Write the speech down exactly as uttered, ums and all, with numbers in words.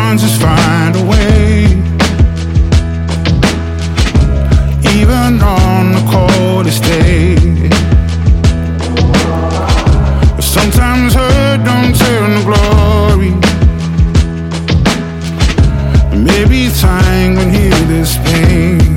ones just find a way. Even on the coldest day. But sometimes hurt don't turn to glory. Maybe time can heal this pain.